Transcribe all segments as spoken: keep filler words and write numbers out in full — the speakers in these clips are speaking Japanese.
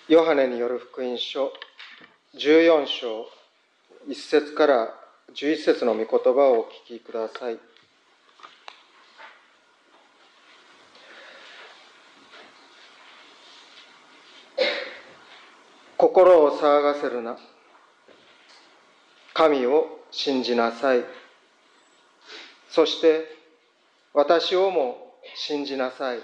ヨハネによる福音書じゅうよん章いち節からじゅういち節の御言葉をお聞きください。心を騒がせるな。神を信じなさい。そして私をも信じなさい。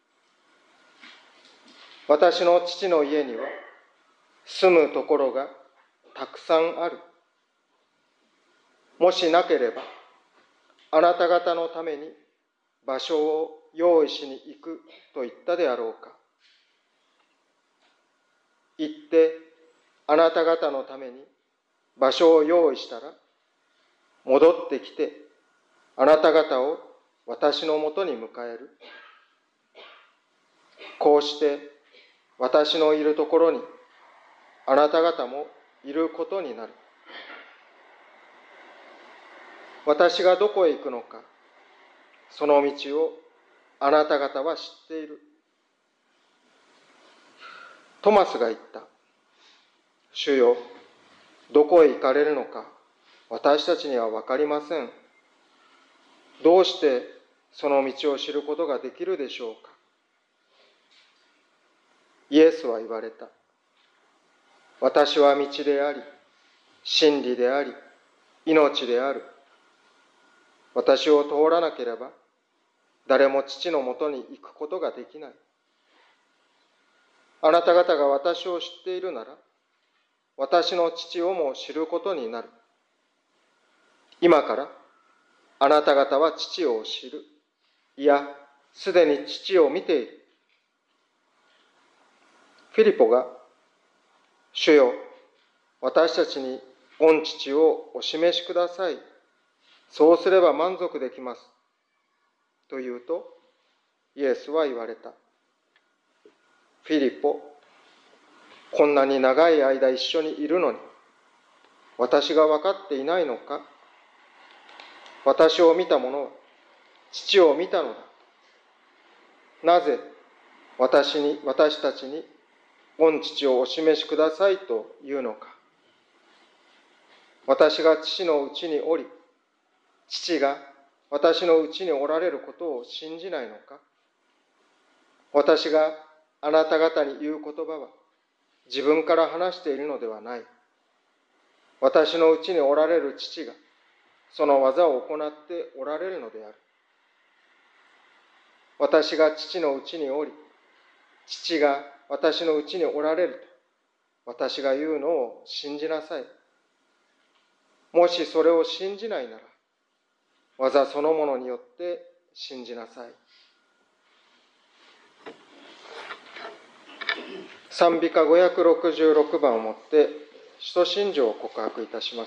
私の父の家には住むところがたくさんある。もしなければ、あなた方のために場所を用意しに行くと言ったであろうか。行ってあなた方のために場所を用意したら、戻ってきてあなた方を私のもとに迎える。こうして私のいるところにあなた方もいることになる。私がどこへ行くのか、その道をあなた方は知っている。トマスが言った。主よ、どこへ行かれるのか、私たちには分かりません。どうしてその道を知ることができるでしょうか。イエスは言われた。私は道であり、真理であり、命である。私を通らなければ、誰も父のもとに行くことができない。あなた方が私を知っているなら、私の父をも知ることになる。今から、あなた方は父を知る。いや、すでに父を見ている。フィリポが、主よ、私たちに御父をお示しください。そうすれば満足できます。と言うと、イエスは言われた。フィリポ、こんなに長い間一緒にいるのに、私が分かっていないのか。私を見た者は父を見たのだ。なぜ私に、私たちに御父をお示しくださいというのか。私が父のうちにおり、父が私のうちにおられることを信じないのか。私があなた方に言う言葉は自分から話しているのではない。私のうちにおられる父がその技を行っておられるのである。私が父のうちにおり、父が私のうちにおられると私が言うのを信じなさい。もしそれを信じないなら、技そのものによって信じなさい。賛美歌ごひゃくろくじゅうろくばんをもって使徒信条を告白いたします。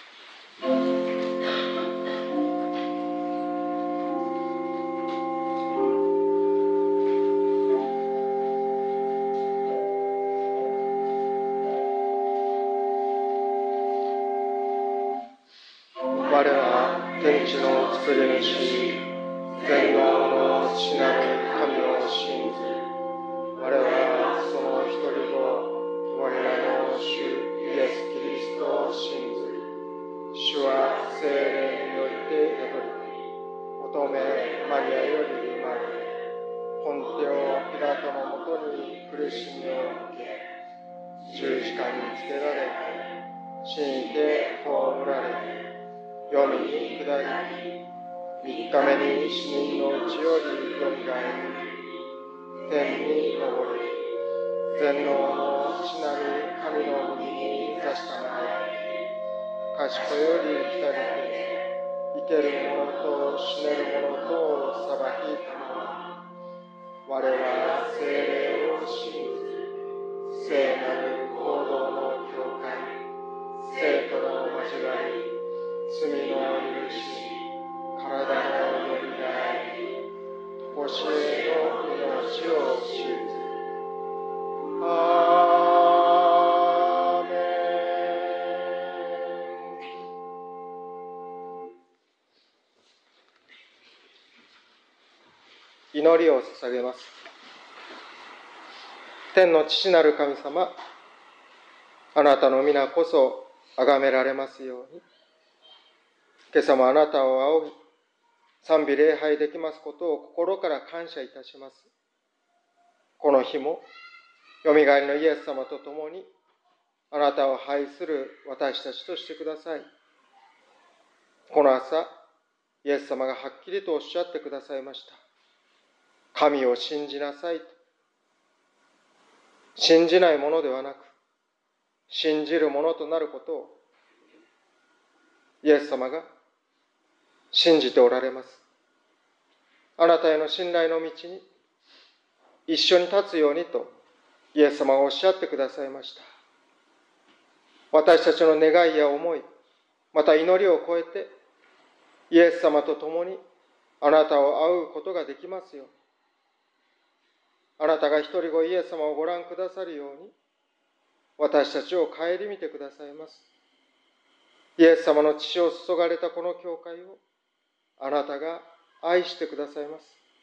我は天地の作り主、全能の父なる神を信ず。我はその一人子、我らの主イエス・キリストを信ず。主は聖霊によって宿り、乙女マリアより生まれ、ポンテオ・ピラトのもとに苦しみを受け、十字架につけられ、死にて葬られ、黄泉に下り、三日目に死人のうちよりよみがえり、天に昇り、全能の父なる神の右に座したまえ、賢より来たりて、生ける者と死ねる者とを裁きたまわ。我は聖霊を信ず、聖なる行動の教会、生徒の交わり、罪の許し、体のよみがえり、とこしえの命を信ず。アーメン。祈りを捧げます。 天の父なる神様、あなたの皆こそ崇められますように。今朝もあなたを仰ぎ、賛美礼拝できますことを心から感謝いたします。この日も、よみがえりのイエス様と共に、あなたを拝する私たちとしてください。この朝、イエス様がはっきりとおっしゃってくださいました。神を信じなさいと。信じないものではなく、信じるものとなることを、イエス様が信じておられます。あなたへの信頼の道に一緒に立つようにとイエス様がおっしゃってくださいました。私たちの願いや思い、また祈りを超えてイエス様と共にあなたを会うことができますように。あなたが一人子イエス様をご覧くださるように私たちを顧みてくださいます。イエス様の血を注がれたこの教会をあなたが愛してくださいます。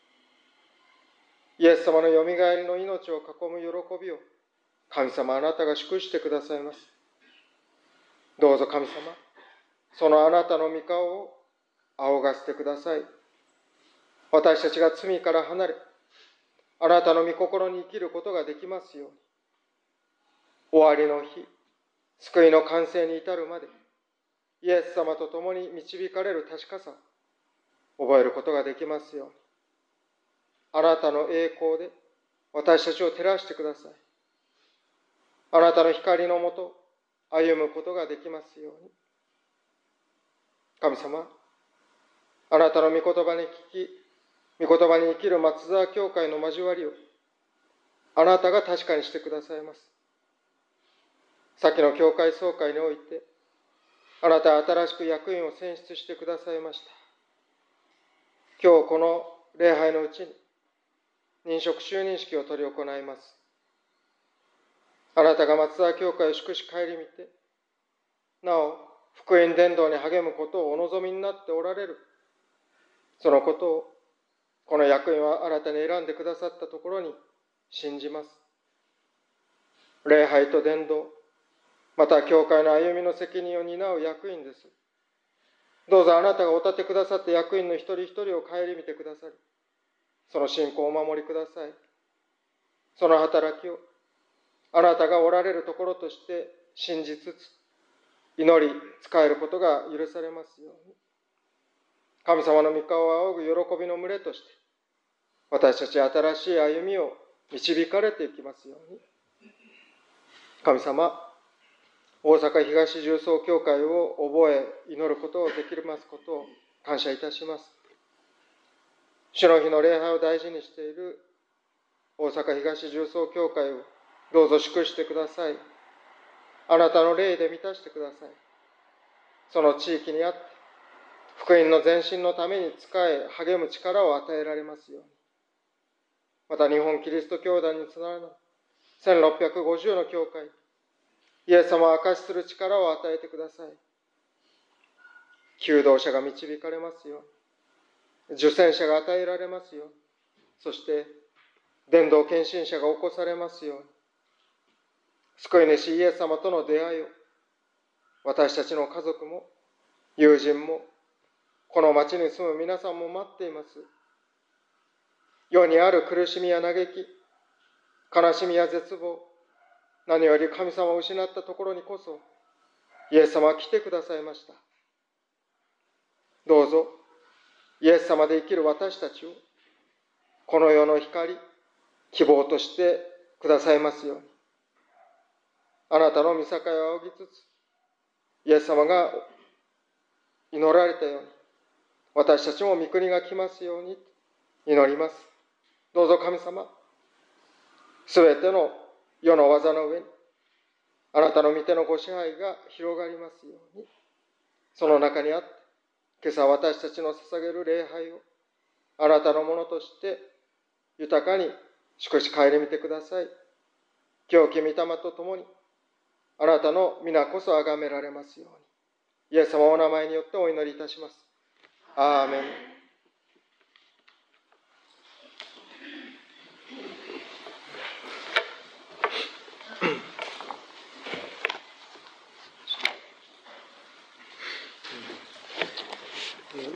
イエス様のよみがえりの命を囲む喜びを神様あなたが祝してくださいます。どうぞ神様、そのあなたの御顔を仰がせてください。私たちが罪から離れ、あなたの御心に生きることができますように。終わりの日、救いの完成に至るまで、イエス様と共に導かれる確かさを覚えることができますように。あなたの栄光で私たちを照らしてください。あなたの光のもと歩むことができますように。神様、あなたの御言葉に聞き、御言葉に生きる松沢教会の交わりをあなたが確かにしてくださいます。先の教会総会において、あなたは新しく役員を選出してくださいました。今日この礼拝のうちに任職就任式を執り行います。あなたが松沢教会を祝し顧みて、なお福音伝道に励むことをお望みになっておられる。そのことをこの役員は新たに選んでくださったところに信じます。礼拝と伝道、また教会の歩みの責任を担う役員です。どうぞあなたがお立てくださった役員の一人一人を顧みてくださり、その信仰をお守りください。その働きをあなたがおられるところとして信じつつ、祈り、仕えることが許されますように。神様の御顔を仰ぐ喜びの群れとして、私たち新しい歩みを導かれていきますように。神様、大阪東重曹教会を覚え、祈ることをできますことを感謝いたします。主の日の礼拝を大事にしている大阪東重曹教会をどうぞ祝してください。あなたの霊で満たしてください。その地域にあって、福音の前進のために仕え、励む力を与えられますように。また日本キリスト教団につながるせんろっぴゃくごじゅうの教会、イエス様を証しする力を与えてください。求道者が導かれますように。受選者が与えられますように。そして、伝道献身者が起こされますように。救い主イエス様との出会いを、私たちの家族も、友人も、この町に住む皆さんも待っています。世にある苦しみや嘆き、悲しみや絶望、何より神様を失ったところにこそ、イエス様は来てくださいました。どうぞ、イエス様で生きる私たちを、この世の光、希望としてくださいますように。あなたの御境を仰ぎつつ、イエス様が祈られたように、私たちも御国が来ますように祈ります。どうぞ神様、すべての世の技の上に、あなたの御手のご支配が広がりますように。その中にあって、今朝私たちの捧げる礼拝を、あなたのものとして豊かに祝し顧みてください。今日御霊と共に、あなたの皆こそ崇められますように。イエス様のお名前によってお祈りいたします。アーメン。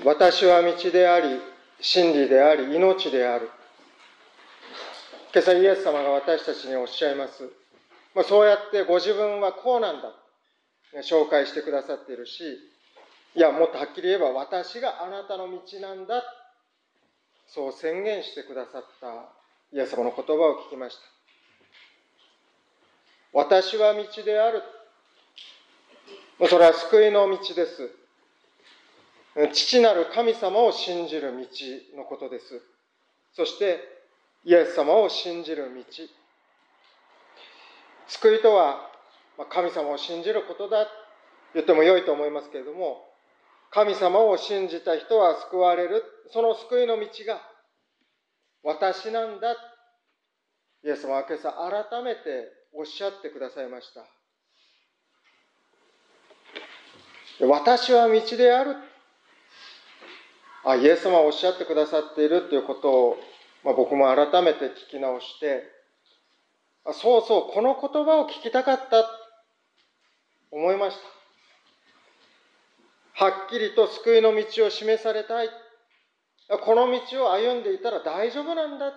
私は道であり、真理であり、命である。今朝イエス様が私たちにおっしゃいます。まあ、そうやってご自分はこうなんだ、紹介してくださっているし、いや、もっとはっきり言えば私があなたの道なんだ、そう宣言してくださったイエス様の言葉を聞きました。私は道である。それは救いの道です。父なる神様を信じる道のことです。そしてイエス様を信じる道。救いとは神様を信じることだと言っても良いと思いますけれども、神様を信じた人は救われる。その救いの道が私なんだ。イエス様は今朝改めておっしゃってくださいました。私は道である。あ、イエス様はおっしゃってくださっているということを、まあ、僕も改めて聞き直して、あ、そうそう、この言葉を聞きたかったと思いました。はっきりと救いの道を示されたい。この道を歩んでいたら大丈夫なんだ。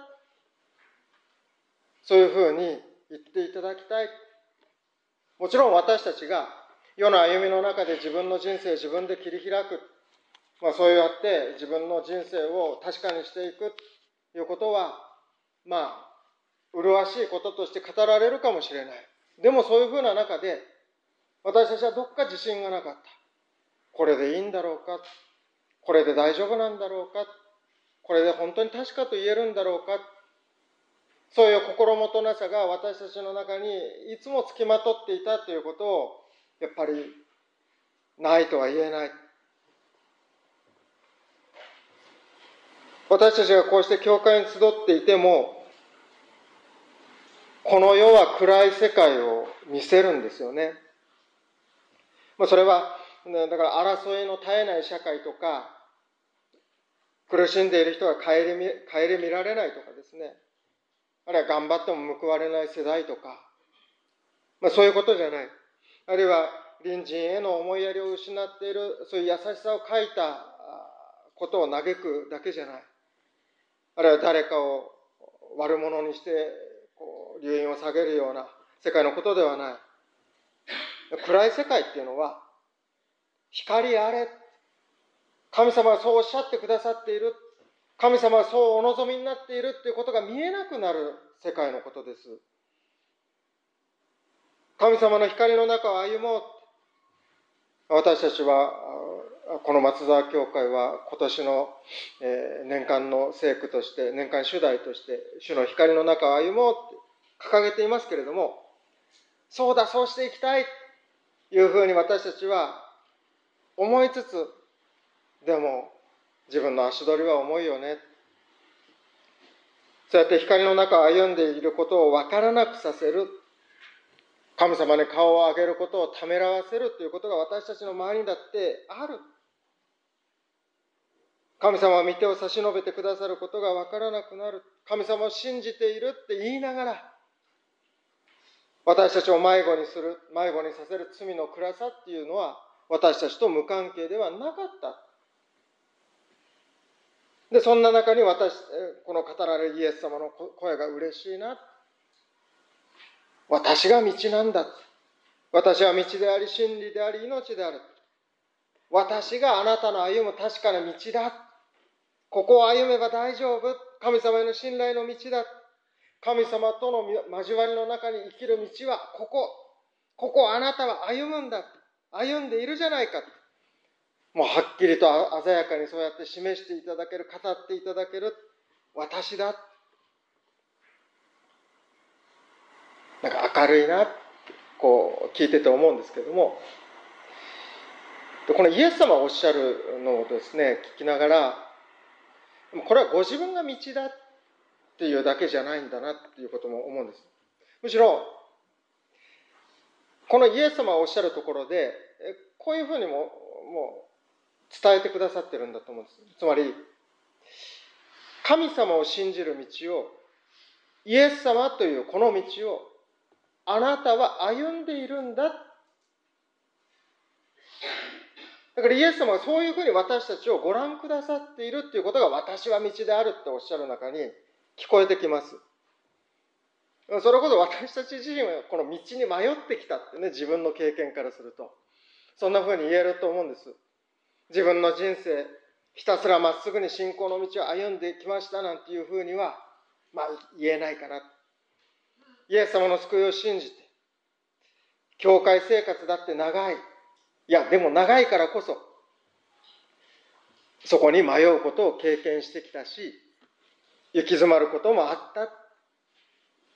そういうふうに言っていただきたい。もちろん私たちが世の歩みの中で自分の人生を自分で切り開く。まあ、そうやって自分の人生を確かにしていくということは、まあ、麗しいこととして語られるかもしれない。でもそういうふうな中で、私たちはどっか自信がなかった。これでいいんだろうか。これで大丈夫なんだろうか。これで本当に確かと言えるんだろうか。そういう心もとなさが私たちの中にいつもつきまとっていたということを、やっぱりないとは言えない。私たちがこうして教会に集っていても、この世は暗い世界を見せるんですよね。それは、だから争いの絶えない社会とか、苦しんでいる人が顧み、顧みられないとかですね。あるいは頑張っても報われない世代とか、まあ、そういうことじゃない。あるいは隣人への思いやりを失っている、そういう優しさを書いたことを嘆くだけじゃない。あるいは誰かを悪者にしてこう留飲を下げるような世界のことではない。暗い世界っていうのは、光あれ。神様はそうおっしゃってくださっている。神様はそうお望みになっているということが見えなくなる世界のことです。神様の光の中を歩もう。私たちは、この松沢教会は今年の年間の聖句として、年間主題として、主の光の中を歩もうって掲げていますけれども、そうだ、そうしていきたいというふうに私たちは思いつつ、でも自分の足取りは重いよね。そうやって光の中を歩んでいることを分からなくさせる。神様に顔を上げることをためらわせるということが私たちの周りにだってある。神様は御手を差し伸べてくださることが分からなくなる。神様を信じているって言いながら、私たちを迷子にする、迷子にさせる罪の暗さっていうのは私たちと無関係ではなかった。で、そんな中に私、この語られるイエス様の声が嬉しいな。私が道なんだ。私は道であり、真理であり、命である。私があなたの歩む確かな道だ。ここを歩めば大丈夫。神様への信頼の道だ。神様との交わりの中に生きる道はここ。ここをあなたは歩むんだ。歩んでいるじゃないか。もうはっきりと鮮やかにそうやって示していただける、語っていただける。私だ。なんか明るいな、こう聞いてて思うんですけども、このイエス様がおっしゃるのをですね、聞きながら、これはご自分が道だっていうだけじゃないんだなっていうことも思うんです。むしろ、このイエス様がおっしゃるところで、こういうふうにも、もう伝えてくださってるんだと思うんです。つまり、神様を信じる道を、イエス様というこの道を、あなたは歩んでいるんだ。 だからイエス様がそういうふうに私たちをご覧くださっているっていうことが、私は道であるっておっしゃる中に聞こえてきます。それこそ私たち自身はこの道に迷ってきたってね、自分の経験からすると。そんなふうに言えると思うんです。自分の人生、ひたすらまっすぐに信仰の道を歩んできましたなんていうふうには、まあ言えないかな。イエス様の救いを信じて、教会生活だって長い。いや、でも長いからこそ、そこに迷うことを経験してきたし、行き詰まることもあった。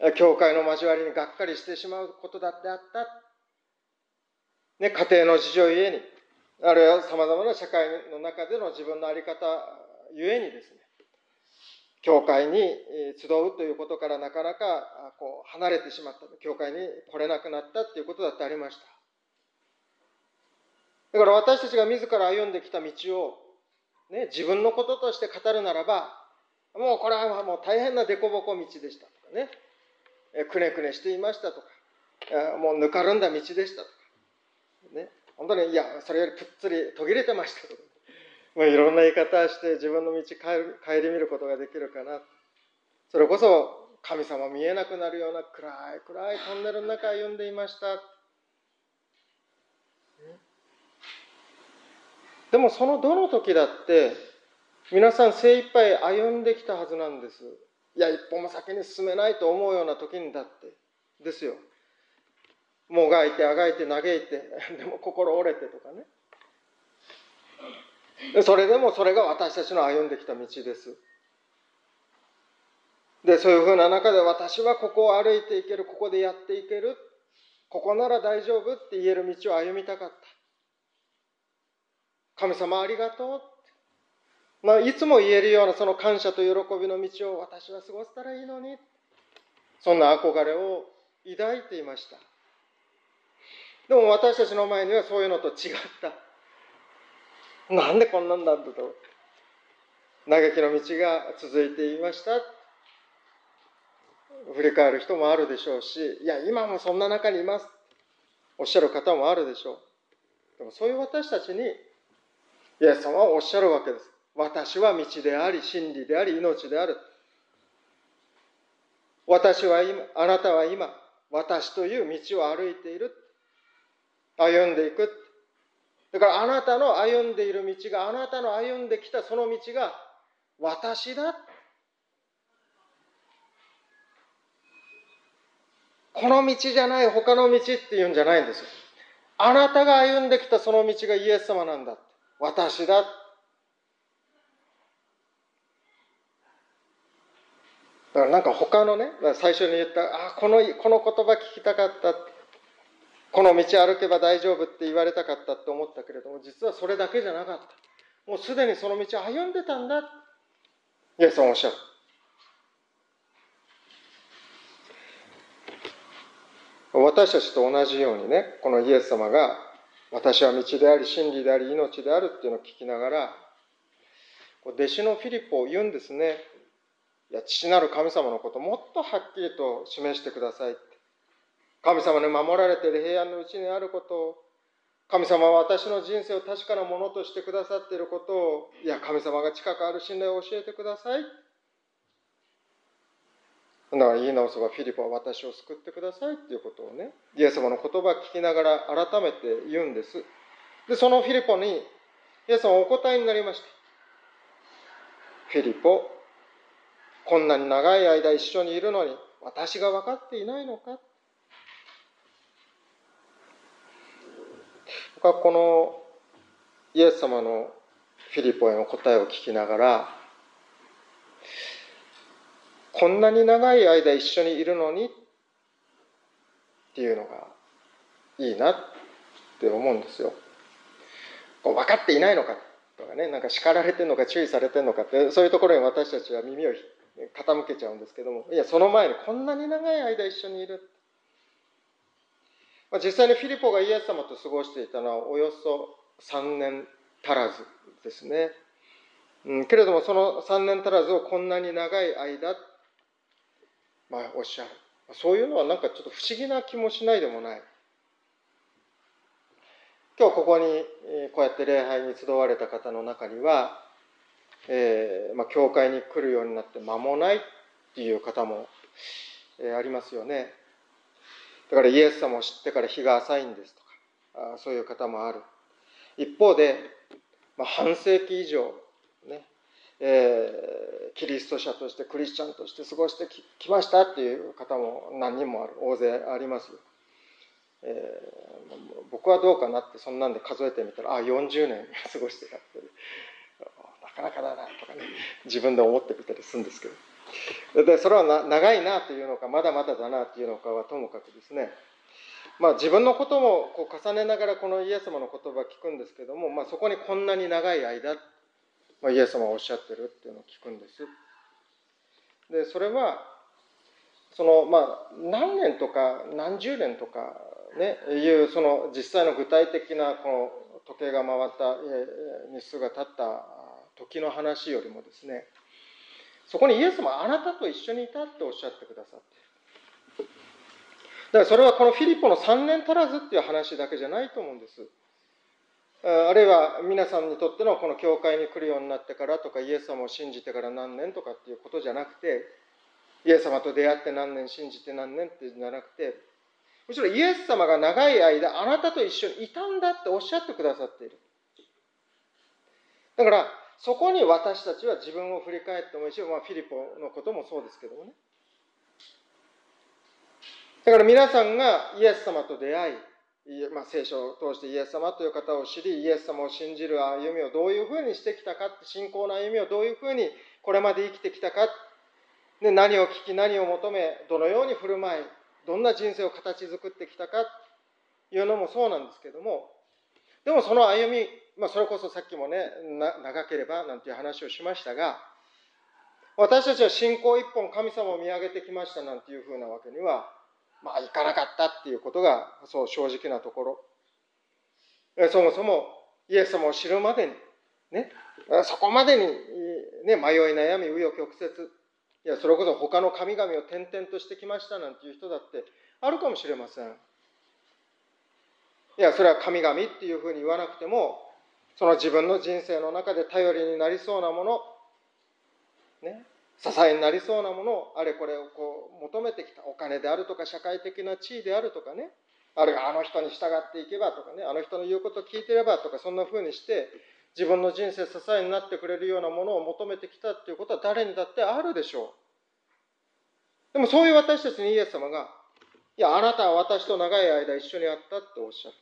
教会の交わりにがっかりしてしまうことだってあった。ね、家庭の事情ゆえに、あるいは様々な社会の中での自分の在り方ゆえにですね、教会に集うということからなかなかこう離れてしまった。教会に来れなくなったということだってありました。だから私たちが自ら歩んできた道を、ね、自分のこととして語るならば、もうこれはもう大変な凸凹道でしたとかね、くねくねしていましたとか、もうぬかるんだ道でしたとか、ね、本当にいやそれよりぷっつり途切れてましたとか、もういろんな言い方をして自分の道顧みることができるかな。それこそ神様見えなくなるような暗い暗いトンネルの中歩んでいました。でもそのどの時だって皆さん精一杯歩んできたはずなんです。いや一歩も先に進めないと思うような時にだってですよ。もがいてあがいて嘆いて、でも心折れてとかね。それでもそれが私たちの歩んできた道です。で、そういうふうな中で私はここを歩いていける、ここでやっていける、ここなら大丈夫って言える道を歩みたかった。神様ありがとう。まあ、いつも言えるようなその感謝と喜びの道を私は過ごせたらいいのに。そんな憧れを抱いていました。でも私たちの前にはそういうのと違った。なんでこんなんだと。嘆きの道が続いていました。振り返る人もあるでしょうし、いや、今もそんな中にいます。おっしゃる方もあるでしょう。でもそういう私たちに、イエス様はおっしゃるわけです。私は道であり、真理であり、命である。私は今、あなたは今、私という道を歩いている。歩んでいく。だからあなたの歩んでいる道が、あなたの歩んできたその道が私だ。この道じゃない他の道っていうんじゃないんですよ。あなたが歩んできたその道がイエス様なんだ。私だ。だからなんか他のね、最初に言った、あこの、この言葉聞きたかった。この道歩けば大丈夫って言われたかったって思ったけれども、実はそれだけじゃなかった。もうすでにその道を歩んでたんだ。イエス様おっしゃる。私たちと同じようにね、このイエス様が私は道であり真理であり命であるっていうのを聞きながら、弟子のフィリポを言うんですね。いや、父なる神様のことをもっとはっきりと示してくださいって。神様に守られている平安のうちにあることを、神様は私の人生を確かなものとしてくださっていることを、いや、神様が近くある信頼を教えてください。だから言い直せばフィリポは私を救ってくださいっていうことをね、イエス様の言葉を聞きながら改めて言うんです。で、そのフィリポにイエス様はお答えになりました。フィリポ、こんなに長い間一緒にいるのに私が分かっていないのか。僕はこのイエス様のフィリポへの答えを聞きながら、こんなに長い間一緒にいるのにっていうのがいいなって思うんですよ。分かっていないのかとかね、なんか叱られてるのか注意されてるのかって、そういうところに私たちは耳を傾けちゃうんですけども、いやその前にこんなに長い間一緒にいる。実際にフィリポがイエス様と過ごしていたのはおよそさんねん足らずですね。うん、けれどもそのさんねん足らずをこんなに長い間、まあ、おっしゃる。そういうのはなんかちょっと不思議な気もしないでもない。 今日ここにこうやって礼拝に集われた方の中には、えーまあ、教会に来るようになって間もないっていう方も、えー、ありますよね。だからイエス様を知ってから日が浅いんですとか、あそういう方もある。一方で、まあ、半世紀以上ね、えー、キリスト者としてクリスチャンとして過ごしてきましたっていう方も何人もある、大勢ありますよ。えー、僕はどうかなってそんなんで数えてみたら、あよんじゅうねん過ごしてたってなかなかだなとかね、自分で思ってみたりするんですけど、でそれはな長いなというのかまだまだだなというのかはともかくですね、まあ、自分のこともこう重ねながらこのイエス様の言葉を聞くんですけども、まあ、そこにこんなに長い間、まあ、イエス様がおっしゃってるっていうのを聞くんです。でそれはそのまあ何年とか何十年とかねいうその実際の具体的なこの時計が回った日数が経った時の話よりもですね、そこにイエス様はあなたと一緒にいたっておっしゃってくださっている。だからそれはこのフィリポのさんねん足らずっていう話だけじゃないと思うんです。あるいは皆さんにとってのこの教会に来るようになってからとかイエス様を信じてから何年とかっていうことじゃなくて、イエス様と出会って何年信じて何年ってじゃなくて、むしろイエス様が長い間あなたと一緒にいたんだっておっしゃってくださっている。だからそこに私たちは自分を振り返ってもいいし、まあ、フィリポのこともそうですけどもね。だから皆さんがイエス様と出会い、まあ、聖書を通してイエス様という方を知り、イエス様を信じる歩みをどういうふうにしてきたか、信仰の歩みをどういうふうにこれまで生きてきたか、で何を聞き何を求め、どのように振る舞い、どんな人生を形作ってきたかというのもそうなんですけども、でもその歩み、まあ、それこそさっきもね長ければなんていう話をしましたが、私たちは信仰一本神様を見上げてきましたなんていうふうなわけにはまあいかなかったっていうことがそう正直なところ、そもそもイエス様を知るまでにね、そこまでに、ね、迷い悩み紆余曲折、いやそれこそ他の神々を転々としてきましたなんていう人だってあるかもしれません。いやそれは神々っていうふうに言わなくても、その自分の人生の中で頼りになりそうなもの、ね、支えになりそうなものをあれこれをこう求めてきた、お金であるとか社会的な地位であるとかね、あるいはあの人に従っていけばとかね、あの人の言うことを聞いてればとか、そんなふうにして自分の人生支えになってくれるようなものを求めてきたっていうことは誰にだってあるでしょう。でもそういう私たちにイエス様が、いやあなたは私と長い間一緒にあったっておっしゃる。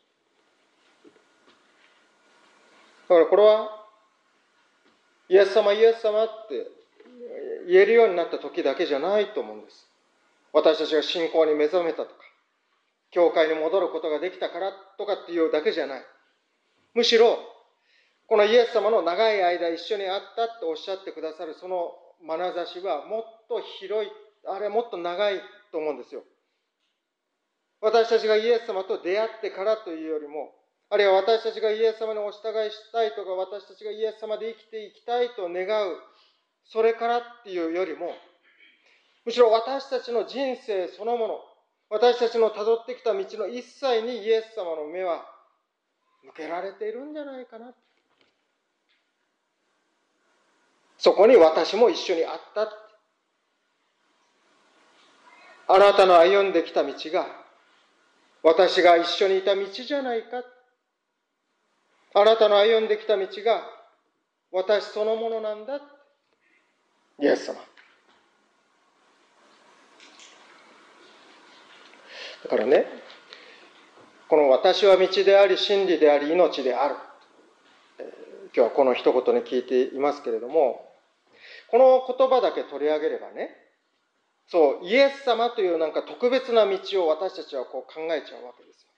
だからこれはイエス様イエス様って言えるようになった時だけじゃないと思うんです。私たちが信仰に目覚めたとか、教会に戻ることができたからとかっていうだけじゃない。むしろこのイエス様の長い間一緒にあったっておっしゃってくださるその眼差しはもっと広い、あれはもっと長いと思うんですよ。私たちがイエス様と出会ってからというよりも、あるいは私たちがイエス様にお従いしたいとか、私たちがイエス様で生きていきたいと願う、それからっていうよりも、むしろ私たちの人生そのもの、私たちの辿ってきた道の一切にイエス様の目は向けられているんじゃないかな。そこに私も一緒にあった。あなたの歩んできた道が私が一緒にいた道じゃないか。あなたの歩んできた道が私そのものなんだ。イエス様。だからね、この私は道であり真理であり命である、今日はこの一言に聞いていますけれども、この言葉だけ取り上げればね、そうイエス様というなんか特別な道を私たちはこう考えちゃうわけですよ。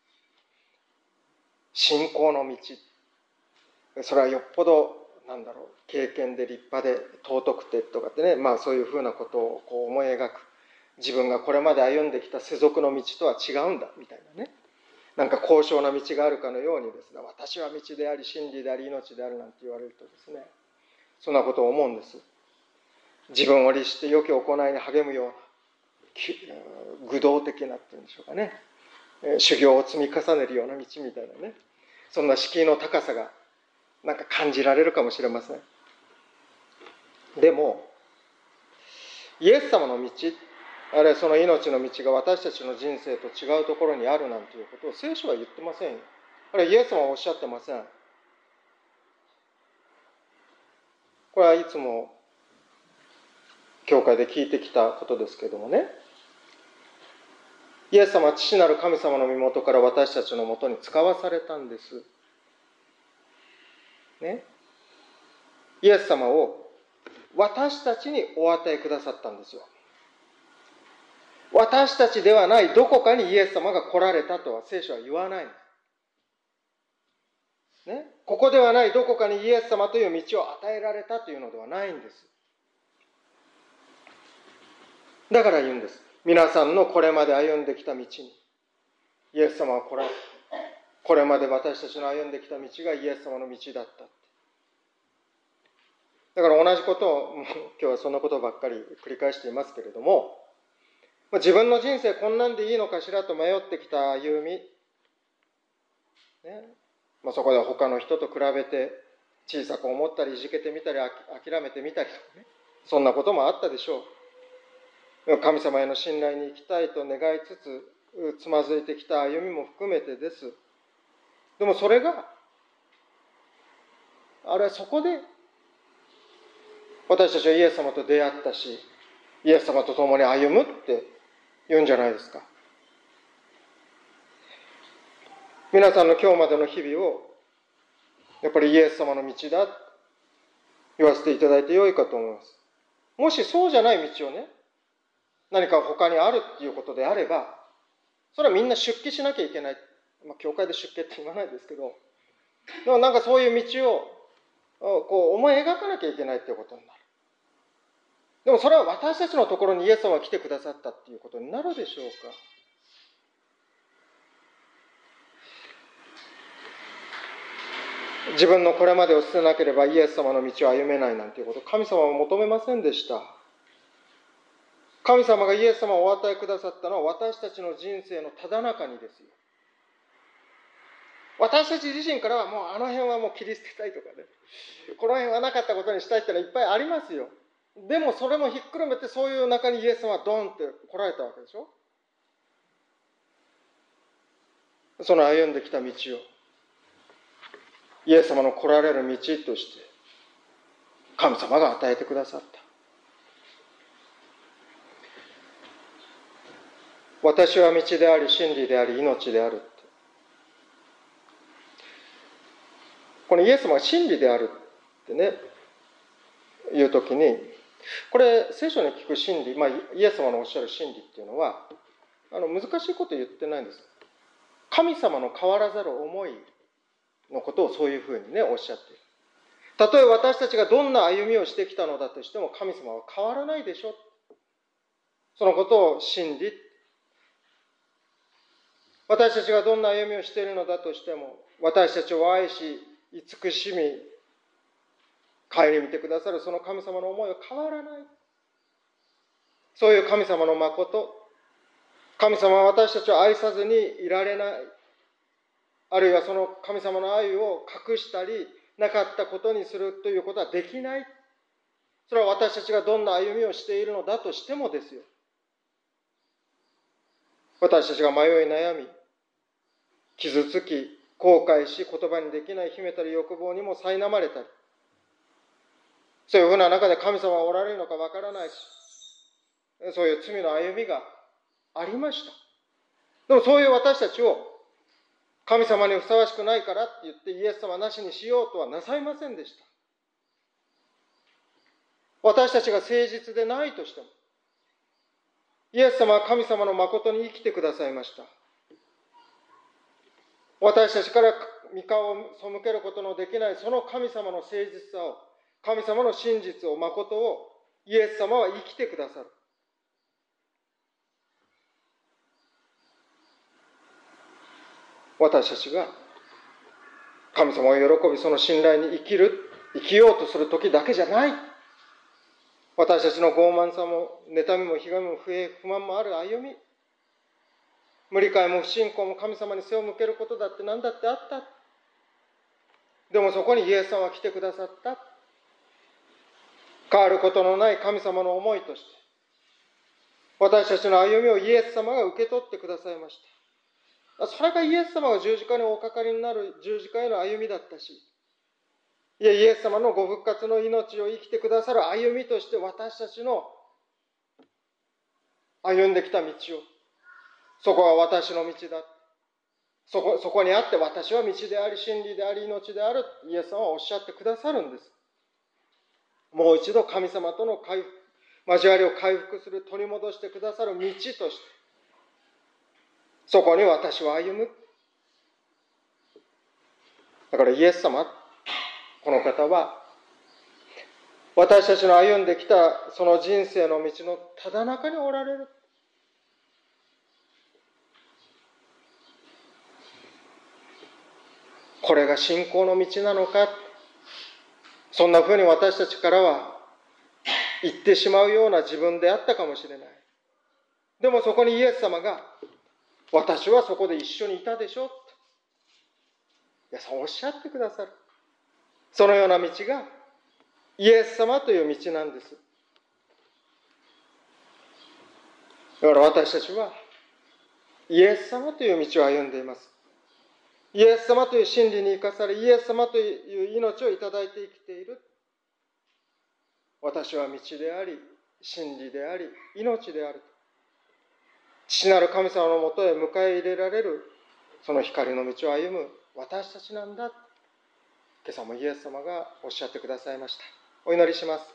信仰の道、それはよっぽどなんだろう、経験で立派で尊くてとかってね、まあそういうふうなことをこう思い描く、自分がこれまで歩んできた世俗の道とは違うんだみたいなね、なんか高尚な道があるかのようにですね、私は道であり真理であり命であるなんて言われるとですね、そんなことを思うんです。自分を律して良き行いに励むような愚道的なっていうんでしょうかね、修行を積み重ねるような道みたいなね、 そんな敷居の高さがなんか感じられるかもしれません。でもイエス様の道、あるいはその命の道が私たちの人生と違うところにあるなんていうことを聖書は言ってませんよ。あるいはイエス様はおっしゃってません。これはいつも教会で聞いてきたことですけれどもね、イエス様は父なる神様の身元から私たちのもとに使わされたんです。ね、イエス様を私たちにお与えくださったんですよ。私たちではないどこかにイエス様が来られたとは聖書は言わないんです。ね、ここではないどこかにイエス様という道を与えられたというのではないんです。だから言うんです。皆さんのこれまで歩んできた道にイエス様は来られ、これまで私たちの歩んできた道がイエス様の道だった。だから同じことを、今日はそんなことばっかり繰り返していますけれども、自分の人生こんなんでいいのかしらと迷ってきた歩み、ね、まあ、そこでは他の人と比べて小さく思ったりいじけてみたり諦めてみたりとかね、そんなこともあったでしょう。神様への信頼に生きたいと願いつつつまずいてきた歩みも含めてです。でもそれがあれはそこで私たちはイエス様と出会ったし、イエス様と共に歩むって言うんじゃないですか。皆さんの今日までの日々をやっぱりイエス様の道だと言わせていただいてよいかと思います。もしそうじゃない道をね、何か他にあるっていうことであれば、それはみんな出家しなきゃいけない。まあ、教会で出家って言わないですけど、でもなんかそういう道をこう思い描かなきゃいけないっていうことになる。でもそれは私たちのところにイエス様が来てくださったっていうことになるでしょうか。自分のこれまでを捨てなければイエス様の道を歩めないなんていうことを神様は求めませんでした。神様がイエス様をお与えくださったのは私たちの人生のただ中にですよ。私たち自身からはもうあの辺はもう切り捨てたいとかね、この辺はなかったことにしたいってのはいっぱいありますよ。でもそれもひっくるめてそういう中にイエス様はドンって来られたわけでしょ。その歩んできた道をイエス様の来られる道として神様が与えてくださった。私は道であり真理であり命であるって、このイエス様が真理であるってねいうときに、これ聖書に聞く真理、まあ、イエス様のおっしゃる真理っていうのはあの難しいこと言ってないんです。神様の変わらざる思いのことをそういうふうにねおっしゃっている。たとえ私たちがどんな歩みをしてきたのだとしても神様は変わらないでしょ。そのことを真理。私たちがどんな歩みをしているのだとしても私たちを愛し慈しみ顧みてくださるその神様の思いは変わらない。そういう神様の誠、神様は私たちを愛さずにいられない、あるいはその神様の愛を隠したりなかったことにするということはできない。それは私たちがどんな歩みをしているのだとしてもですよ。私たちが迷い悩み傷つき後悔し言葉にできない秘めたる欲望にも苛まれたり、そういうふうな中で神様はおられるのかわからないし、そういう罪の歩みがありました。でもそういう私たちを神様にふさわしくないからって言ってイエス様なしにしようとはなさいませんでした。私たちが誠実でないとしてもイエス様は神様の誠に生きてくださいました。私たちから御顔を背けることのできないその神様の誠実さを、神様の真実を、誠をイエス様は生きてくださる。私たちが神様を喜びその信頼に生きる、生きようとする時だけじゃない。私たちの傲慢さも妬みもひがみも不平不満もある歩み、無理解も不信仰も神様に背を向けることだって何だってあった。 でもそこにイエス様は来てくださった。変わることのない神様の思いとして、私たちの歩みをイエス様が受け取ってくださいました。それがイエス様が十字架におかかりになる十字架への歩みだったし、いや、イエス様のご復活の命を生きてくださる歩みとして私たちの歩んできた道を、そこは私の道だ。そこ、そこにあって私は道であり、真理であり、命である。イエス様はおっしゃってくださるんです。もう一度神様との回復、交わりを回復する、取り戻してくださる道として、そこに私は歩む。だからイエス様、この方は、私たちの歩んできたその人生の道のただ中におられる。これが信仰の道なのか、そんなふうに私たちからは言ってしまうような自分であったかもしれない。でもそこにイエス様が、私はそこで一緒にいたでしょ。いや、そうおっしゃってくださる。そのような道がイエス様という道なんです。だから私たちはイエス様という道を歩んでいます。イエス様という真理に生かされ、イエス様という命をいただいて生きている。私は道であり、真理であり、命である。父なる神様のもとへ迎え入れられる、その光の道を歩む私たちなんだ。今朝もイエス様がおっしゃってくださいました。お祈りします。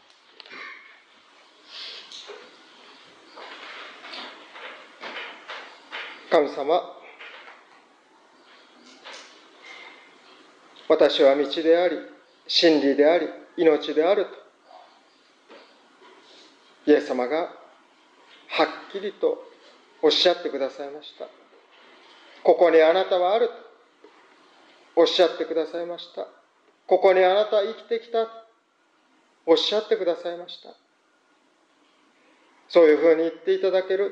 神様、私は道であり、真理であり、命であると、イエス様がはっきりとおっしゃってくださいました。ここにあなたはあるとおっしゃってくださいました。ここにあなたは生きてきたとおっしゃってくださいました。そういうふうに言っていただける、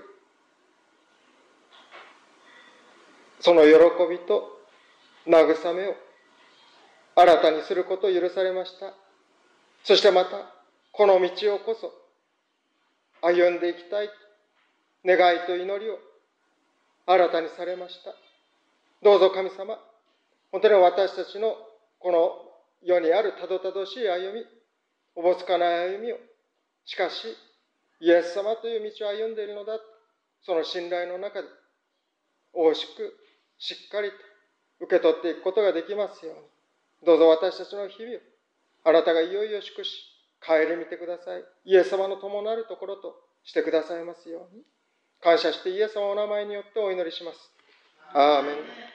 その喜びと慰めを新たにすることを許されました。そしてまた、この道をこそ歩んでいきたい願いと祈りを新たにされました。どうぞ神様、本当に私たちのこの世にあるたどたどしい歩み、おぼつかない歩みを、しかし、イエス様という道を歩んでいるのだ、その信頼の中で、大しく、しっかりと受け取っていくことができますように、どうぞ私たちの日々を、あなたがいよいよ祝し、顧みてください。イエス様の共なるところとしてくださいますように、感謝してイエス様のお名前によってお祈りします。アーメン。